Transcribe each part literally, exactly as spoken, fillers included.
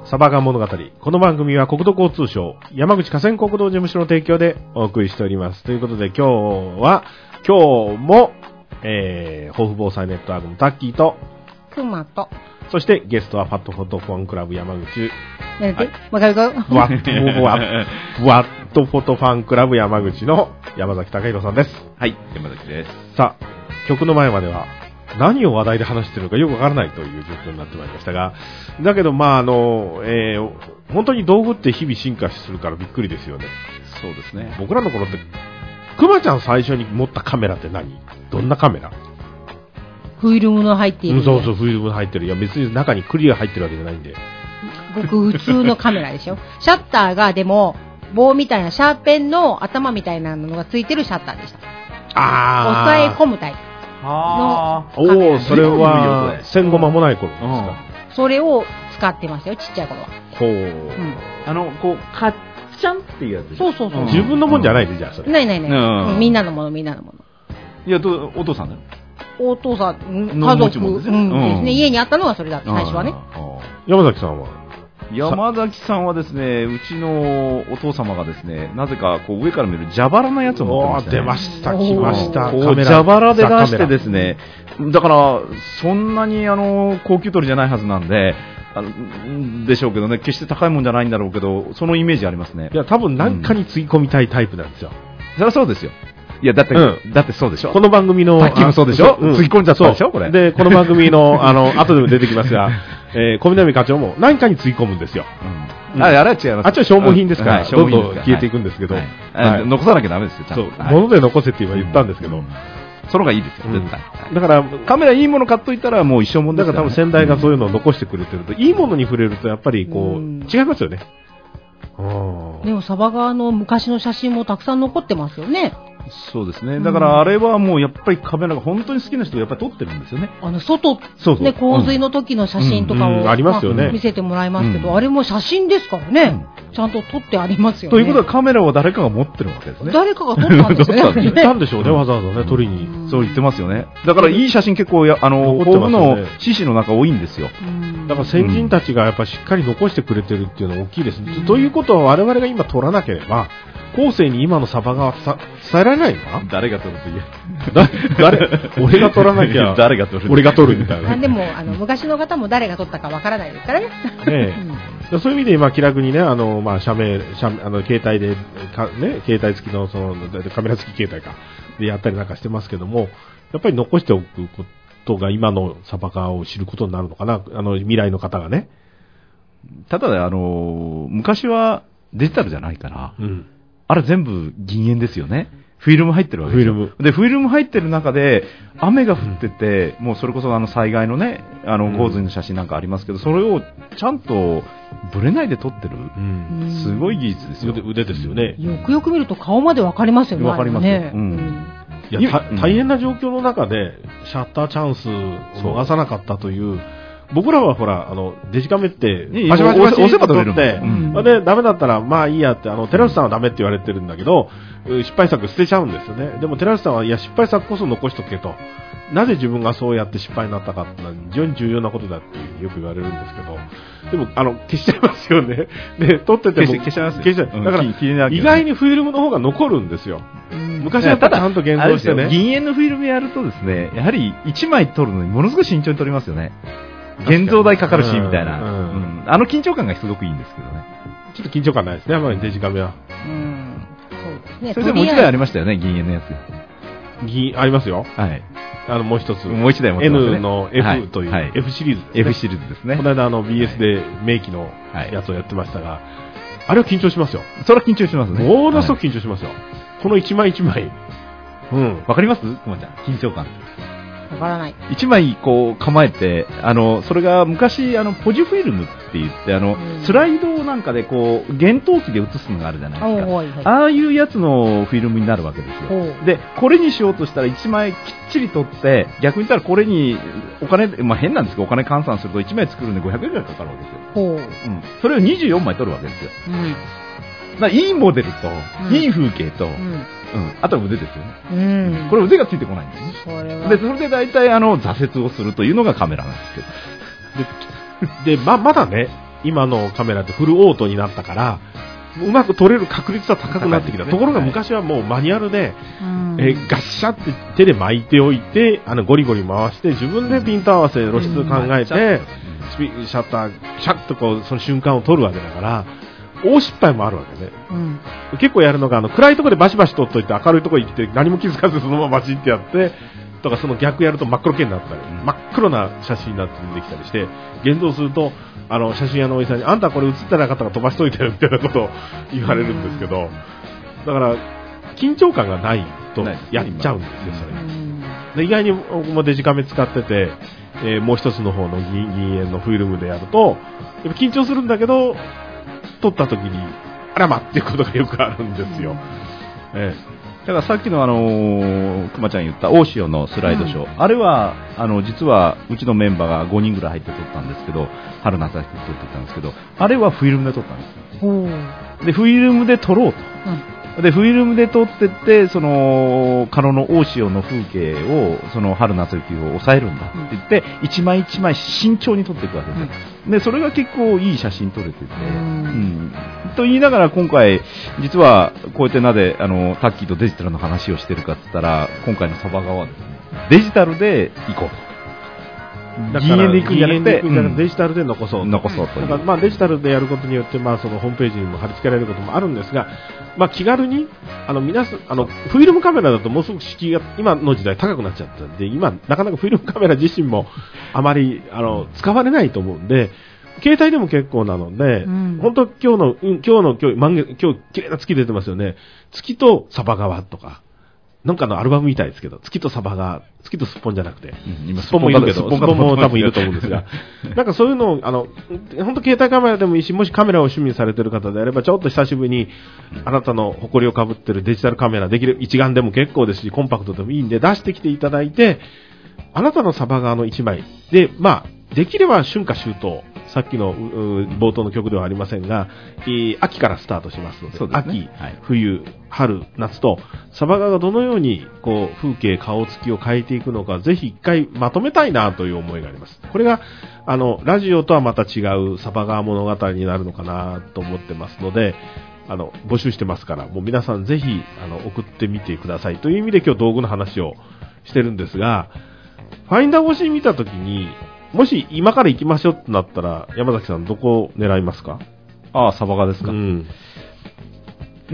サバガン物語。この番組は国土交通省山口河川国道事務所の提供でお送りしております。ということで今日は、今日も、えー、抱負防災ネットワークのタッキーと、 クマと、 そしてゲストはファットフォトファンクラブ山口。 なんで、わかるかふわっと、ふわふわっとフォトファンクラブ山口の山崎隆弘さんです。 はい、山崎です。 さあ、曲の前までは、何を話題で話しているのかよくわからないという状況になってまいりましたが、だけど、まあ、あの、えー、本当に道具って日々進化するからびっくりですよね。 そうですね。 僕らの頃って、くまちゃん最初に持ったカメラって何？どんなカメラ？ フィルムの入っている。 うん、そうそう、フィルムの入ってる。いや、別に中にクリア入ってるわけじゃないんで。 僕、普通のカメラでしょ。シャッターが、でも、棒みたいな、シャーペンの頭みたいなのがついてるシャッターでした。 あ押さえ込むタイプ。 ああ、おお、それは戦後間もない頃ですか、 うん、それを使ってましたよ、ちっちゃい頃は。 ほう、うんん、あのこうカッチャンっていうやつ。 そうそうそう、うん、 自分のもんじゃないで、じゃあそれないないない、うん、みんなのものみんなのもの。 いや、どお父さんだよ。 お父さん、家族、うん、ですね、家にあったのはそれだった、最初はね。 山崎さんは？ 山崎さんはですね、うちのお父様がですね、なぜかこう上から見る蛇腹のやつを持ってました、ね。 出ました、来ました。 こう蛇腹で出してですね、だからそんなにあの高級取りじゃないはずなんで、あのでしょうけどね、決して高いもんじゃないんだろうけど、そのイメージありますね。 いや、多分何かにつぎ込みたいタイプなんですよ。 うん、そりゃそうですよ。いや、だって、うん、だってそうでしょ。 この番組の、 さっきもそうでしょ、うん、つぎ込んじゃったでしょこれ。 で、この番組の、あの、後でも出てきますが、えー、小南課長も何かにつぎ込むんですよ。 うん、あれ、あれは違います。 あっちは消耗品ですから、うん、どんどん消えていくんですけど、はいはいはい、残さなきゃダメですよ、ちゃんと。 そう、はい、物で残せって言ったんですけど、うん、 その方がいいですよ、絶対。 うん、だから、 カメラいいもの買っといたらもう一生もんですから、ね。だから多分先代がそういうのを残してくれてると、うん、いいものに触れるとやっぱりこう、うん、違いますよね。 でも、サバ側の昔の写真もたくさん残ってますよね。 そうですね。だからあれはもうやっぱりカメラが本当に好きな人がやっぱり撮ってるんですよね。 あの外ね、洪水の時の写真とかを、 うんうん、ありますよね、 まあ、見せてもらいますけど、うん、あれも写真ですからね、うん、ちゃんと撮ってありますよね。 ということはカメラを誰かが持ってるわけですね。 誰かが撮ったんですね。 行ったんでしょうね、わざわざね、撮りに、 うん。そう言ってますよね。だからいい写真結構やあの豊富の獅子の中多いんですよ。 だから先人たちがやっぱしっかり残してくれてるっていうのは大きいです。うん、ということは我々が今撮らなければ。後世に今のサバが伝えられないのか？ 誰が撮るって言え誰俺が撮らなきゃ誰が撮る俺が撮るみたいな。 でもあの昔の方も誰が撮ったかわからないですからね。 ねえ、うん、そういう意味で今気楽にね、あのまあ写メ写あの携帯でかね携帯付きのそのカメラ付き携帯かでやったりなんかしてますけども、やっぱり残しておくことが今のサバカを知ることになるのかな、あの未来の方がね。 ただあの昔はデジタルじゃないから。うん、あれ全部銀塩ですよね。フィルム入ってるわけですよ。フィルム。で、フィルム入ってる中で、雨が降ってて、うん、もうそれこそあの災害のね、あの洪水の写真なんかありますけど、それをちゃんとブレないで撮ってる。うん、すごい技術ですよ。 腕、腕ですよね。 よくよく見ると顔までわかりますよね。 わかりますよ。ね、うん。 いや、大変な状況の中で、シャッターチャンスを逃さなかったという、僕らはほら、あの、デジカメって、 パシパシパシ押せば撮れるって、うん、で、ダメだったら、まあいいやって、あの、寺内さんはダメって言われてるんだけど、失敗作捨てちゃうんですよね。でも寺内さんは、いや、失敗作こそ残しとけと。なぜ自分がそうやって失敗になったかってのは非常に重要なことだってよく言われるんですけど、でも、あの、消しちゃいますよね。で、撮ってても。 消しちゃいますよ。 消しちゃう。だから、意外にフィルムの方が残るんですよ。うん、昔はやっぱりちゃんと現像してね。 銀塩のフィルムやるとですね、やはりいちまい撮るのにものすごい慎重に撮りますよね。現像代かかるし、みたいな、うんうん。あの緊張感がすごくいいんですけどね。 ちょっと緊張感ないですね、やっぱりデジカメは。 うん。そうですね。 それでもう一台ありましたよね、銀塩のやつ。 銀、ありますよ。 はい。 あの、もう一つ。 もう一台持ってますね。 N の F という、はい、F シリーズですね。 F シリーズですね。 この間、あの、ビーエス で名機のやつをやってましたが、はい、あれは緊張しますよ。 それは緊張しますね。 ものすごく緊張しますよ。はい、この一枚一枚。 うん。わかります？くまちゃん。緊張感。 わからない。 一枚こう構えて、あの、それが昔、あの、ポジフィルムって言って、あの、うん、スライドなんかでこう、幻灯機で映すのがあるじゃないですか。はいはい、ああいうやつのフィルムになるわけですよ。で、これにしようとしたら一枚きっちり取って、逆に言ったらこれにお金、まあ変なんですけど、お金換算すると一枚作るんでごひゃくえんくらいかかるわけですよ。うん。それをにじゅうよんまい取るわけですよ。うん。だいいモデルと、うん、いい風景と、うんうん、あとは腕ですよね、うん、これ腕がついてこないんですね。それはでそれで大体あの挫折をするというのがカメラなんですけどでで ま, まだね今のカメラってフルオートになったからうまく撮れる確率は高くなってきた、ね、ところが昔はもうマニュアルで、はい、えガッシャって手で巻いておいてあのゴリゴリ回して自分でピント合わせ露出考えて、うん、シャッターシャッとこうその瞬間を撮るわけだから大失敗もあるわけね、うん、結構やるのがあの暗いところでバシバシ撮っといて明るいところに来て何も気づかずそのままバチってやってとかその逆やると真っ黒系になったり、うん、真っ黒な写真になってできたりして現像するとあの写真屋のおじさんにあんたこれ写ってなかったら飛ばしといてよみたいなことを言われるんですけど、だから緊張感がないとやっちゃうんですよそれ、うん、で意外に僕もデジカメ使ってて、えー、もう一つの方の銀塩のフィルムでやるとやっぱ緊張するんだけど撮った時にあらまっていうことがよくあるんですよ、うんええだからさっきのあのー、くまちゃん言った大潮のスライドショー、うん、あれはあの実はうちのメンバーがごにんぐらい入って撮ったんですけど春夏秋撮ってたんですけどあれはフィルムで撮ったんですよ。でフィルムで撮ろうと、うん、でフィルムで撮ってってそのカノの大潮の風景をその春夏秋を抑えるんだって言って、うん、一枚一枚慎重に撮っていくわけですよ、うん、でそれが結構いい写真撮れてて、うんうんと言いながら今回実はこうやってなぜあのタッキーとデジタルの話をしてるかって言ったら今回のサバガはデジタルで行こうと。 だからで行くんじゃなくて、うん、デジタルで残そう残そうという。 だからまあデジタルでやることによってまあそのホームページにも貼り付けられることもあるんですが、まあ気軽にあの皆さんあのフィルムカメラだともうすぐ敷居が今の時代高くなっちゃったんで今なかなかフィルムカメラ自身もあまりあの使われないと思うんで。携帯でも結構なので、うん、本当今日の、うん、今日の今日満月今日綺麗な月出てますよね。月とサバ川とか、なんかのアルバムみたいですけど、月とサバ川、月とスッポンじゃなくて、うん、今スッポンもいるけど、スッポンも多分いると思うんですが、なんかそういうのをあの本当携帯カメラでもいいし、もしカメラを趣味にされている方であれば、ちょっと久しぶりにあなたの誇りをかぶっているデジタルカメラできる一眼でも結構ですし、コンパクトでもいいんで出してきていただいて、あなたのサバ川の一枚で、まあできれば春夏秋冬。さっきの冒頭の曲ではありませんが、秋からスタートしますので、そうですね、秋、はい、冬、春、夏とサバガがどのようにこう風景、顔つきを変えていくのか、ぜひ一回まとめたいなという思いがあります。これがあのラジオとはまた違うサバガ物語になるのかなと思ってますので、あの募集してますから、もう皆さんぜひあの送ってみてくださいという意味で今日道具の話をしてるんですが、ファインダー越しに見たときにもし今から行きましょうってなったら山崎さんどこを狙いますか？ ああ、サバガですか。うん。うん、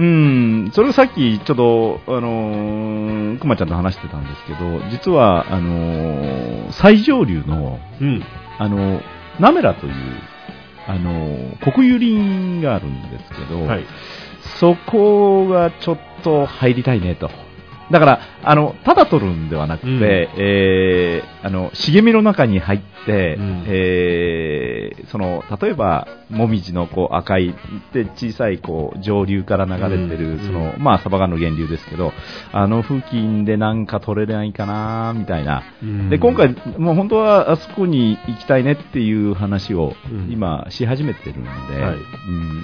それをさっきちょっとあのー、くまちゃんと話してたんですけど、実はあのー、最上流の、うん、あのナメラというあのー、国有林があるんですけど、はい、そこがちょっと入りたいねと。だからあのただ撮るんではなくて、うん、えー、あの茂みの中に入って、うん、えー、その例えばもみじのこう赤いで小さいこう上流から流れてる、うん、そのまあサバガの源流ですけど、あの付近でなんか撮れないかなみたいな、うん、で今回もう本当はあそこに行きたいねっていう話を今し始めてるんで、はい、うん、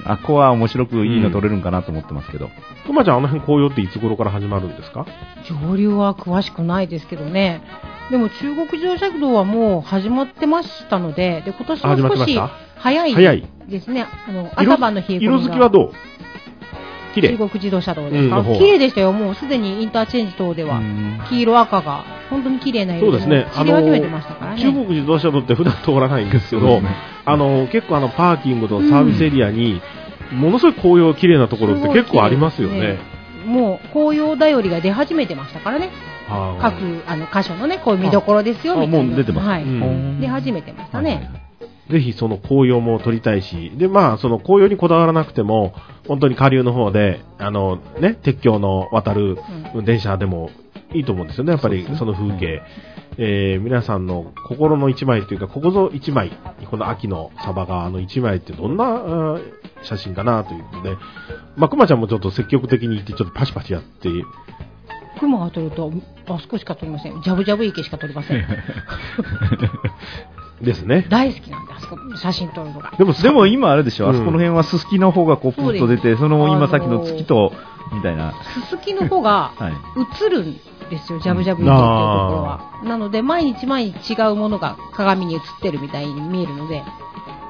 あっこは面白くいいの撮れるんかなと思ってますけど。 くまちゃんあの辺紅葉っていつ頃から始まるんですか？ 上流は詳しくないですけどね。でも中国自動車道はもう始まってましたので、で今年は少し早いですね。あの朝晩の冷え込みが。 色づきはどう？綺麗。 中国自動車道ですか？うん、綺麗でしたよ。もうすでにインターチェンジ等では黄色赤が本当に綺麗な色で、ね、散り始めてましたからね。 中国自動車道って普段通らないんですけど、ね、あの結構あのパーキングとサービスエリアに、うん、ものすごい紅葉綺麗なところって結構ありますよね。 もう紅葉だよりが出始めてましたからね。各あの箇所のねこういう見どころですよみたいな。 もう出てます。はい、うん、 出始めてましたね。 ぜひその紅葉も撮りたいし、でまあその紅葉にこだわらなくても本当に下流の方であのね鉄橋の渡る電車でもいいと思うんですよね。やっぱりその風景、えー、皆さんの心の一枚というかここぞ一枚、この秋のサバ川の一枚ってどんな写真かなということで、まあくまちゃんもちょっと積極的に行ってちょっとパシパシやって。 クマが撮るとあそこしか撮りません。ジャブジャブ池しか撮りません。 ですね。 大好きなんだ、あそこ写真撮るのが。 でも、でも今あれでしょ、うん、あそこの辺はススキの方がこうプッと出て、その今さっきの月とみたいな。 ススキの方が映るんですよ、ジャブジャブ池っていうところは。なので毎日毎日違うものが鏡に映ってるみたいに見えるので好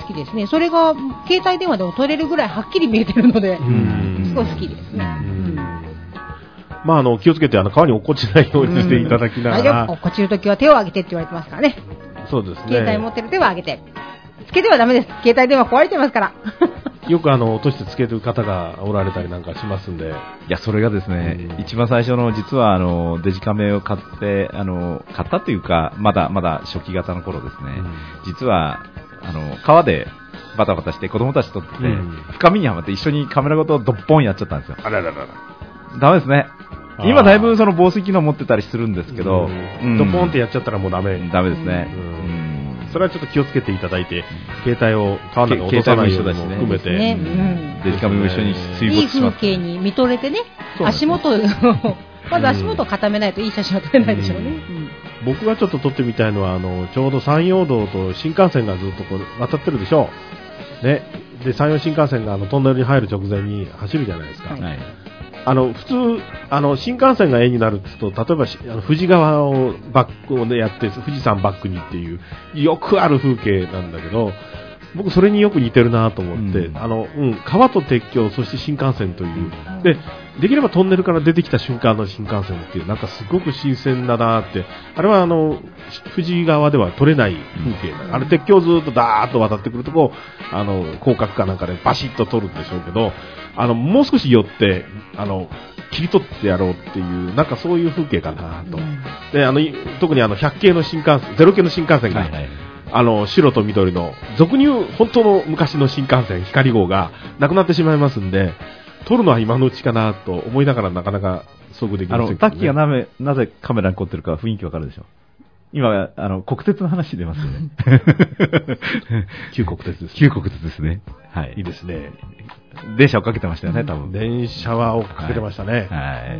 きですね。それが携帯電話でも撮れるぐらいはっきり見えてるので、すごい好きですね。 まあ、あの気をつけてあの川に落っこちないようにしていただきながら、 大丈夫、落っこちるときは手を挙げてって言われてますからね。 そうですね。 携帯持ってる手は挙げて、つけてはダメです。携帯電話壊れてますから。 よくあの落としてつける方がおられたりなんかしますんで。 いや、それがですね、うん、一番最初の実はあのデジカメを買ってあの買ったというかまだまだ初期型の頃ですね、うん、実はあの川でバタバタして子供たちとって、うん、深みにはまって一緒にカメラごとドッポンやっちゃったんですよ。 あらららら。 ダメですね。今だいぶその防水機能持ってたりするんですけど、 うん、ドッポンってやっちゃったらもうダメ。 ダメですね。 うんそれはちょっと気をつけていただいて、携帯を川の中に落とさないようにも含めて、 ねうん、 デジカメも一緒に水没します。 いい風景に見とれてね、足元まず足元を固めないといい写真は撮れないでしょうね。うんうん、 僕がちょっと撮ってみたいのはあのちょうど山陽道と新幹線がずっとこう渡ってるでしょう。ね、で山陽新幹線があのトンネルに入る直前に走るじゃないですか。はい、あの普通あの新幹線が絵になると、例えばあの富士川をバックを、ね、やって富士山バックにっていうよくある風景なんだけど、僕それによく似てるなと思って、うん、あのうん、川と鉄橋そして新幹線というでできればトンネルから出てきた瞬間の新幹線っていうなんかすごく新鮮だなって、あれはあの富士川では撮れない風景、うん、あれ鉄橋ずっとダーッと渡ってくるとこうあの広角かなんかでバシッと撮るんでしょうけど、あのもう少し寄ってあの切り取ってやろうっていうなんかそういう風景かなと、うん、であの特にあのひゃく系の新幹線ゼロ系の新幹線が、はいはい、あの白と緑の俗に言う本当の昔の新幹線光号がなくなってしまいますんで、撮るのは今のうちかなと思いながらなかなか遭遇できませんけど、ね、 あのタッキーがなぜ、なぜカメラに凝ってるか雰囲気わかるでしょ。今あの国鉄の話出ますよね。 旧国鉄です、ね。 旧国鉄ですね。はい。 いいですね。 電車をかけてましたよね、多分。 電車は追っかけてましたね。はい。はい、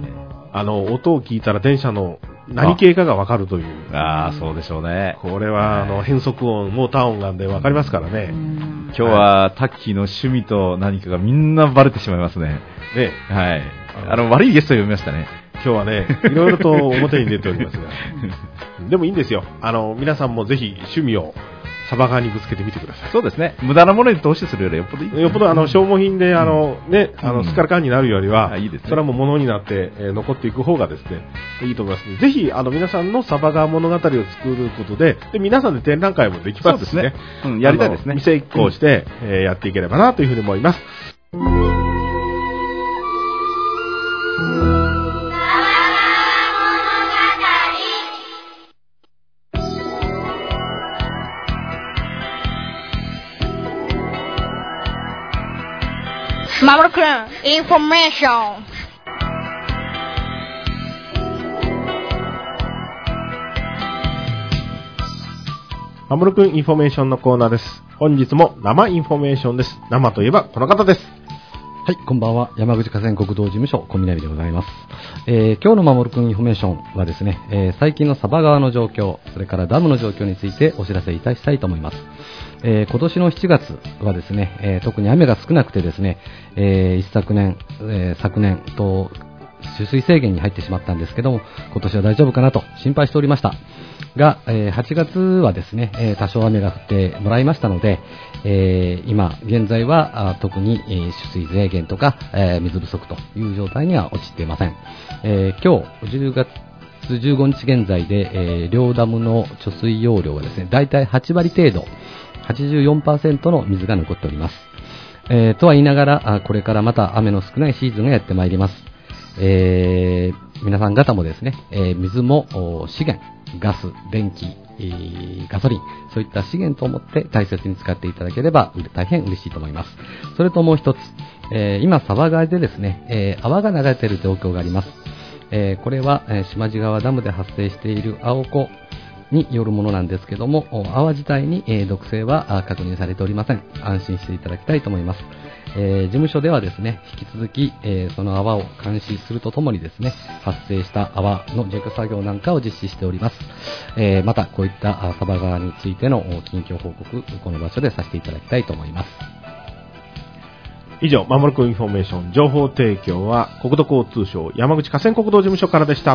あの音を聞いたら電車の何系かがわかるという。 ああ、そうでしょうね。 これは、はい、あの変速音、モーター音がでわかりますからね。 今日はタッキーの趣味と何かがみんなバレてしまいますね。 ね。 はい。あの悪いゲストを呼びましたね。 今日はね、いろいろと表に出ておりますが。でもいいんですよ。あの皆さんもぜひ趣味をサバ側にぶつけてみてください。 そうですね。無駄なものに投資するよりよっぽどいい、ね。 よっぽどあの消耗品であの、うん、ね、あのスカルカンになるよりは、うんいいですね、それはもう物になって、えー、残っていく方がですね、いいと思いますので、ぜひあの皆さんのサバ側物語を作ることで、で皆さんで展覧会もできますしね。 うん、やりたいですね。 店一行して、うん、えー、やっていければなというふうに思います。 マモルくん、インフォメーション。 マモルくんインフォメーションのコーナーです。本日も生インフォメーションです。生といえばこの方です。 はい、こんばんは。山口河川国道事務所小南でございます。えー、今日のマモルくんインフォメーションはですね、えー、最近の佐波川の状況、それからダムの状況についてお知らせいたしたいと思います。えー、今年のしちがつはですね、えー、特に雨が少なくてですね、えー、一昨年、えー、昨年と取水制限に入ってしまったんですけども、今年は大丈夫かなと心配しておりましたが、えー、はちがつはですね、えー、多少雨が降ってもらいましたので、えー、今現在は特に、えー、取水制限とか、えー、水不足という状態には落ちていません。えー、今日じゅうがつじゅうごにち現在で、えー、両ダムの貯水容量はですね、だいたいはちわり程度、はちじゅうよんパーセント の水が残っております。えー、とは言いながら、これからまた雨の少ないシーズンがやってまいります。えー、皆さん方もですね、えー、水も資源、ガス、電気、えー、ガソリン、そういった資源と思って大切に使っていただければ大変嬉しいと思います。それともう一つ、えー、今佐波川でですね、えー、泡が流れている状況があります。えー、これは、えー、島地川ダムで発生している青子によるものなんですけども、泡自体に、えー、毒性は確認されておりません。安心していただきたいと思います。えー、事務所ではですね、引き続き、えー、その泡を監視するとともにですね、発生した泡の除去作業なんかを実施しております。えー、またこういった佐波川についての近況報告、この場所でさせていただきたいと思います。 以上、まもるくんインフォメーション情報提供は国土交通省山口河川国道事務所からでした。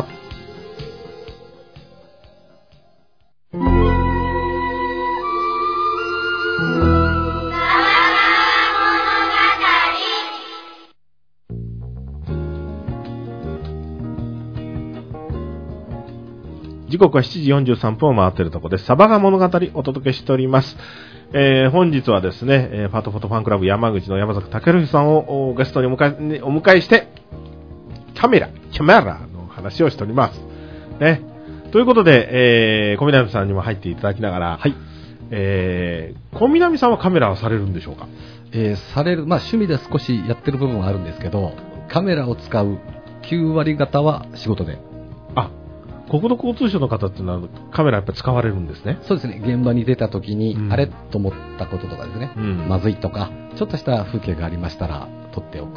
時刻はしちじよんじゅうさんぷんを回っているところです。サバガ物語お届けしております。えー、本日はですね、えー、パートフォトファンクラブ山口の山崎武弘さんをゲストにお迎え、お迎えして、キャメラ、キャメラの話をしております。ね。ということで、えー、小南さんにも入っていただきながら、はい。えー、小南さんはカメラはされるんでしょうか？ えー、される、まあ趣味で少しやってる部分はあるんですけど、カメラを使うきゅうわり方は仕事で。 あ、国土交通省の方っていうのはカメラやっぱり使われるんですね。 そうですね。現場に出た時に、うん、あれと思ったこととかですね、うん、まずいとかちょっとした風景がありましたら撮っておく、うん、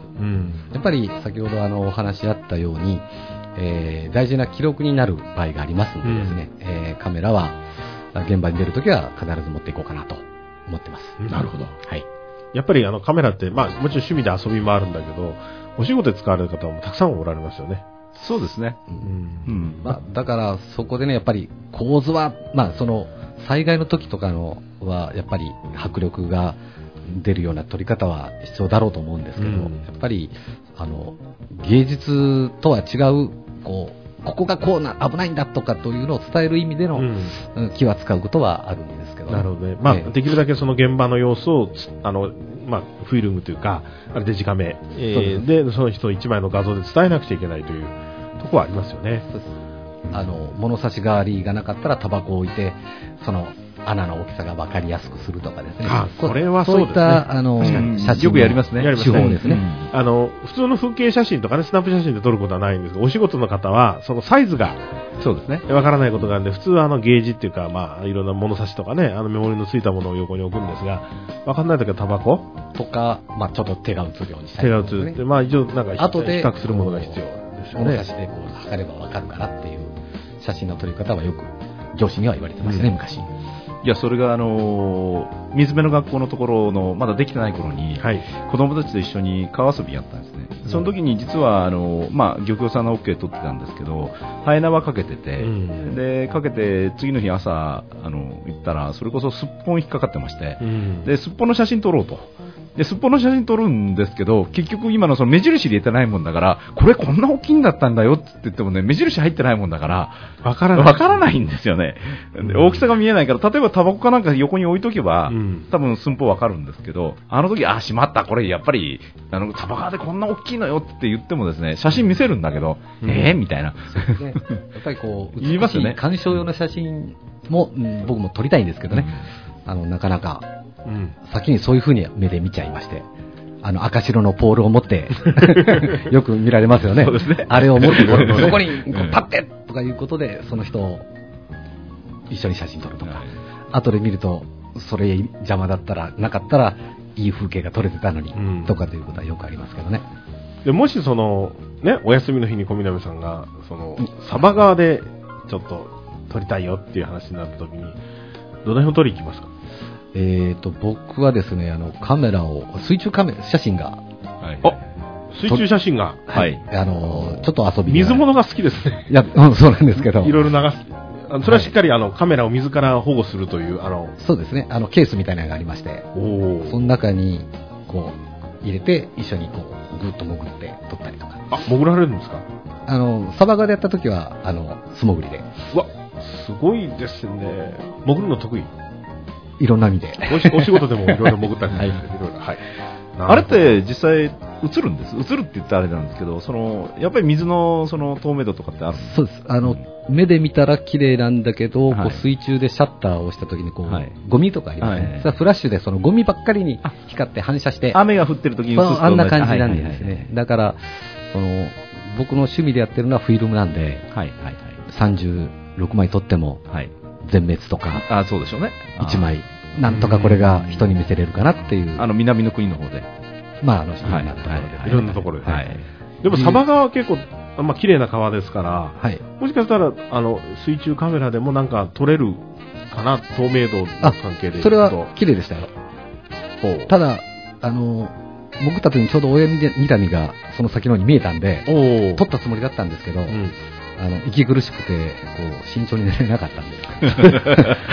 やっぱり先ほどあのお話あったように、えー、大事な記録になる場合がありますのでですね、うん、えー、カメラは現場に出るときは必ず持っていこうかなと思ってます。 なるほど。 はい。 やっぱりあのカメラって、まあもちろん趣味で遊びもあるんだけど、お仕事で使われる方もたくさんおられますよね。 そうですね。 うんうんまあ、だからそこでね、やっぱり構図は、まあその災害の時とかのはやっぱり迫力が出るような撮り方は必要だろうと思うんですけど、うん、やっぱりあの芸術とは違うこう。ここがこうな危ないんだとかというのを伝える意味での、うん、気は使うことはあるんですけど、ね、 なるほどね。まあ、えー、できるだけその現場の様子をあの、まあ、フィルムというかあれデジカメ、えー、で, でその人いちまいの画像で伝えなくちゃいけないというところはありますよね。そうです。 あの物差し代わりがなかったらタバコを置いてその穴の大きさが分かりやすくするとかですね。 あ、これはそうですね。 そういったあの写真よくやりますね。 手法ですね、うん。 あの普通の風景写真とかね、スナップ写真で撮ることはないんですけど、お仕事の方はそのサイズがそうですね。 分からないことがあるんで、普通はあのゲージっていうかまあいろんな物差しとかね、あのメモリのついたものを横に置くんですが、分からないときはタバコとか、まあちょっと手が映るようにしたり、ね、手が映って、まあ一応なんか後で比較するものが必要ですよね。 物差しでこう測れば分かるからっていう写真の撮り方はよく上司には言われてましたね、うん、昔。 いやそれがあのー、水辺の学校のところのまだできてない頃に、はい、子供たちと一緒に川遊びやったんですね。その時に実はあのー、まあ、漁協さんの OK 取ってたんですけど、ハエ縄かけてて、うん、でかけて次の日朝あの行ったらそれこそすっぽん引っかかってまして、うん、ですっぽんの写真撮ろうと。ですっぽんの写真撮るんですけど、結局今のその目印入れてないもんだから、これこんな大きいんだったんだよって言ってもね、目印入ってないもんだからわからない、わからないんですよね。で大きさが見えないから、例えばタバコかなんか横に置いとけば、うん、多分寸法わかるんですけど、あの時あしまった、これやっぱりあのタバコでこんな大きいのよって言ってもですね、写真見せるんだけど、うん、えーみたいな。 そうね、やっぱりこう言いますよね。鑑賞用の写真も、うん、僕も撮りたいんですけどね、うん、あのなかなか。うん、先にそういう風に目で見ちゃいまして、あの赤白のポールを持ってよく見られますよね。 そうですね。 あれを持ってそこにこう立ってとかいうことでその人を一緒に写真撮るとか、はい、後で見るとそれ邪魔だったらなかったらいい風景が撮れてたのに、うん、とかということはよくありますけどね。 でもしそのねお休みの日に小南さんがそのサバ川でちょっと撮りたいよっていう話になった時にどの辺を撮りに行きますか？ えーと僕はですね、あのカメラを水中カメラ写真が、 はい、あ水中写真がはい、あのちょっと遊び水物が好きですね。 いや、うん、そうなんですけど、 いろいろ流す。それはしっかりあのカメラを水から保護するというあのそうですね、あのケースみたいなのがありまして、おその中にこう入れて一緒にこうぐっと潜って撮ったりとか。 あ、潜られるんですか？ あのサバガでやった時はあの素潜りで。 うわ、すごいですね。潜るの得意？ いろんな意味でお仕事でもいろいろ潜ったりして、はい、いろいろ、はい、 あれって実際映るんです。映るって言ったらあれなんですけど、そのやっぱり水のその透明度とかってあるんですか？ そうです。あの目で見たら綺麗なんだけど、はい、こう水中でシャッターを押した時にこう、はい、ゴミとかありますね。はい、それはフラッシュでそのゴミばっかりに光って反射して、 雨が降ってる時に映すとあんな感じなんですね。はいはいはい、だからその僕の趣味でやってるのはフィルムなんで、はいはいはい、さんじゅうろくまい撮っても。はい全滅とか、 あ、そうでしょうね。 いちまいなんとかこれが人に見せれるかなっていう。 あの南の国の方で、 まああの人になったところで、 はい、いろんなところで、はい。でもサバ川は結構まあ綺麗な川ですから、はい、もしかしたらあの水中カメラでもなんか撮れるかな、透明度の関係で。 それは綺麗でしたよ。ただあの僕たちにちょうど親睨みがその先の方に見えたんで、撮ったつもりだったんですけど。うんあの息苦しくてこう慎重に寝れなかったんです。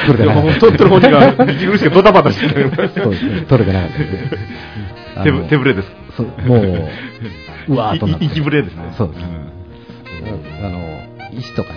それで撮ってる本人が息苦しくてドタバタしてる。 そうですね。撮れてなかったです。 手, 手ぶれです。 そうもううわーっとなって。 息ぶれですね。 そうです。うん、あの石とかね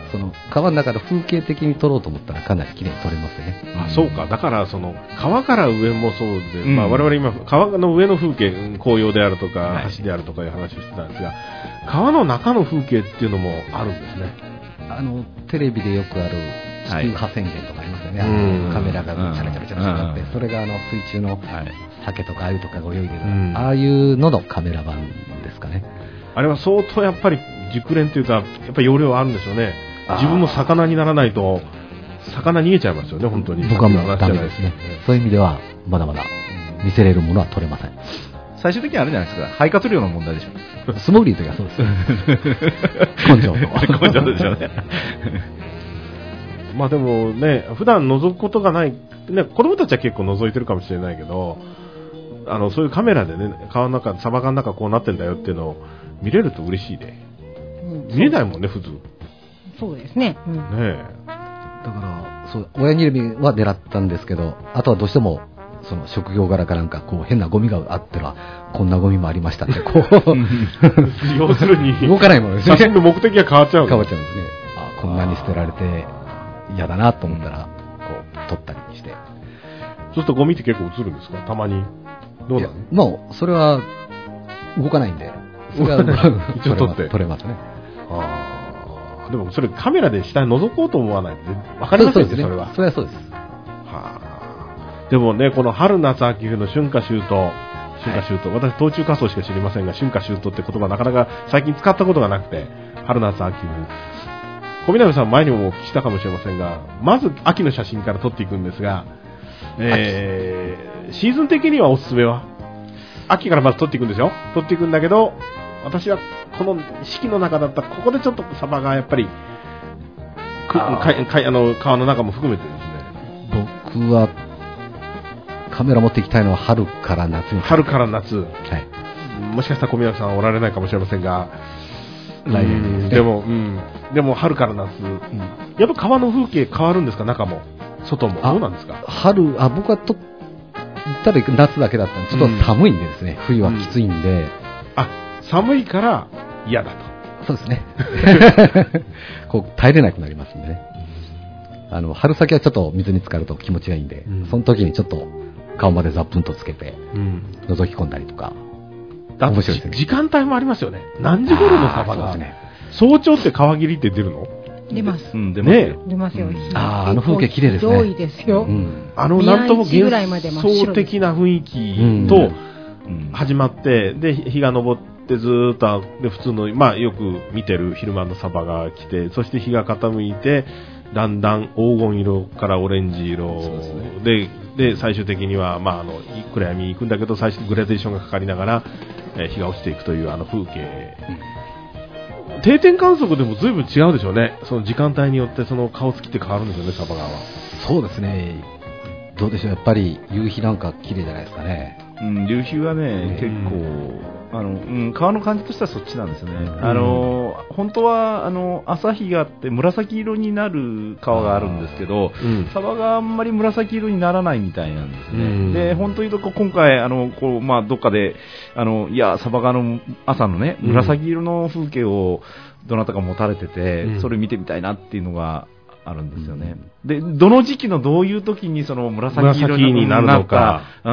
その川の中の風景的に撮ろうと思ったらかなり綺麗に撮れますね。 あ、そうか。だからその川から上もそうで、 うん、 まあ我々今川の上の風景、紅葉であるとか、 はい、 橋であるとかいう話をしてたんですが、川の中の風景っていうのもあるんですね。 あのテレビでよくある地球破線源とかありますよね。 はい、 あのカメラがチャラチャラチャラチャラって、それがあの水中の鮭とか鮎とかが泳いでる、うん、ああいうののカメラ版ですかね。 あれは相当やっぱり熟練というか、やっぱり容量あるんでしょうね。自分も魚にならないと魚逃げちゃいますよね、本当に。 僕はもうダメですね。そういう意味ではまだまだ見せれるものは撮れません。 最終的にはあれじゃないですか、肺活量の問題でしょ。 素潜りの時はそうです根性と根性でしょうね。 まあでもね、普段覗くことがない、ね、子供たちは結構覗いてるかもしれないけど、あのそういうカメラでね、川の中、サバ缶の中こうなってんだよっていうのを見れると嬉しいね。うん、見えないもんね、普通。 そうですね。うん、ねえ。 だからそう親にるみは狙ったんですけど、あとはどうしてもその職業柄かなんかこう変なゴミがあってはこんなゴミもありましたってこう要するに動かないものですね。 写真の目的が変わっちゃう。 変わっちゃうんですね。あ、こんなに捨てられて嫌だなと思ったらこう撮ったりして。そうするとゴミって結構映るんですか？たまに。どうなの？ もうそれは動かないんで、それは一応撮って撮れますね。 ああ。でもそれカメラで下に覗こうと思わないと分かりませんね、それは。 それはそうです。 はあ。でもね、この春夏秋冬の春夏秋冬、春夏秋冬、はい、私冬中夏草しか知りませんが、春夏秋冬って言葉なかなか最近使ったことがなくて、春夏秋冬。小南さん前にもお聞きしたかもしれませんが、まず秋の写真から撮っていくんですが、えー、シーズン的にはおすすめは秋からまず撮っていくんですよ。撮っていくんだけど、私はこの四季の中だったらここでちょっとサバがやっぱりくかかあの川の中も含めてですね。 僕はカメラ持っていきたいのは春から夏に。 春から夏。 はい。 もしかしたら小宮さんはおられないかもしれませんが、 来年ですね。 でも、うん、でも春から夏、うん、やっぱ川の風景変わるんですか？中も外もどうなんですか？ 春、あ、僕はとただ夏だけだったんでちょっと寒いんでですね、うん、冬はきついんで、うん、 あ、寒いから嫌だと。そうですね。こう耐えれなくなりますんでね。あの春先はちょっと水に浸かると気持ちがいいんで、うん、その時にちょっと顔までザップンとつけて、うん、覗き込んだりとか。 面白いですね。時間帯もありますよね。何時頃のサバが、ね、早朝って川霧って出るの？ 出ます。 うん、出ますよ。 ね、出ますよ。 ああ、あの風景綺麗ですね。 多いですよ。うん、 あのなんとも幻想的な雰囲気と始まって、で日が昇ってずーっとで普通のまあよく見てる昼間のサバが来て、そして日が傾いてだんだん黄金色からオレンジ色 で, で, で最終的にはまああの暗闇に行くんだけど最初グラデーションがかかりながら、えー、日が落ちていくというあの風景。うん、定点観測でも随分違うでしょうね。その時間帯によってその顔つきって変わるんですよね、サバ川は。 そうですね。どうでしょう、やっぱり夕日なんか綺麗じゃないですかね。 うん、夕日はね、結構あの、うん、川の感じとしてはそっちなんですよね。うん、あの本当はあの朝日があって紫色になる川があるんですけど、うん、サバがあんまり紫色にならないみたいなんですね。うん、で本当に言うと今回あのこう、まあ、どっかであのいやサバ川の朝のね紫色の風景をどなたか持たれてて、うん、それ見てみたいなっていうのがあるんですよね。うん、でどの時期のどういう時にその紫色になるのか、うん、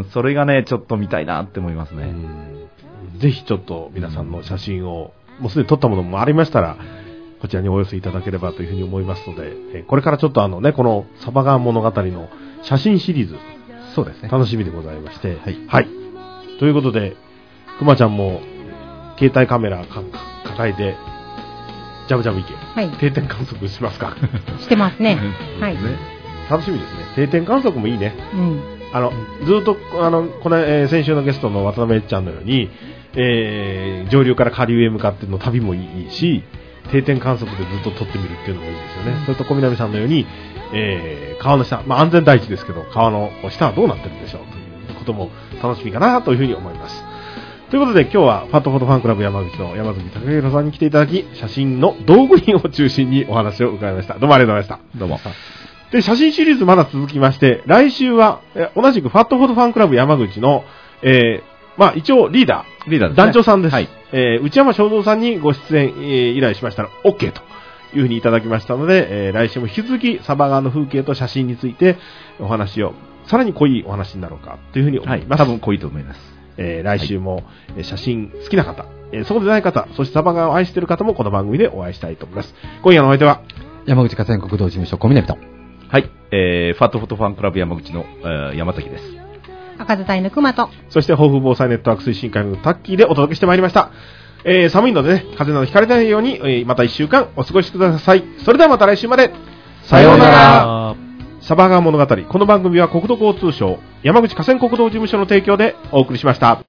それがねちょっと見たいなって思いますね。うん、 ぜひちょっと皆さんの写真を、もうすでに撮ったものもありましたらこちらにお寄せいただければというふうに思いますので、これからちょっとあのねこのサバ川物語の写真シリーズ、 そうですね、 楽しみでございまして、はい、はい、ということでくまちゃんも携帯カメラか抱えてジャブジャブ行け、はい、定点観測しますか？ してますね。はい、ね、 楽しみですね。定点観測もいいね。 うん、 あのずっとあのこれ、えー、先週のゲストの渡辺ちゃんのように、えー、上流から下流へ向かっての旅もいいし、定点観測でずっと撮ってみるっていうのもいいですよね。うん、それと小南さんのように、えー、川の下、まあ、安全第一ですけど川の下はどうなってるんでしょうということも楽しみかなというふうに思います。ということで今日はファットフォトファンクラブ山口の山崎隆弘さんに来ていただき、写真の道具品を中心にお話を伺いました。どうもありがとうございました。 どうも。 で、写真シリーズまだ続きまして、来週は同じくファットフォトファンクラブ山口の、えー、まあ一応リーダー、 リーダーですね、 団長さんです。 はい、 えー、内山正蔵さんにご出演、えー、依頼しましたら OK というふうにいただきましたので、えー、来週も引き続きサバ川の風景と写真についてお話を、さらに濃いお話になろうかというふうに思います。 はい、多分濃いと思います。 えー、来週も写真好きな方、えー、そうでない方、そしてサバ川を愛している方もこの番組でお会いしたいと思います。今夜のお相手は山口河川国道事務所小南と、 はい、えー、ファットフォトファンクラブ山口の、えー、山崎です。 赤座隊の熊と、 そして抱負防災ネットワーク推進会のタッキーでお届けしてまいりました。えー、寒いのでね、風邪などひかれないように、えー、またいっしゅうかんお過ごしください。それではまた来週まで。さようなら。サバ川物語。この番組は国土交通省山口河川国道事務所の提供でお送りしました。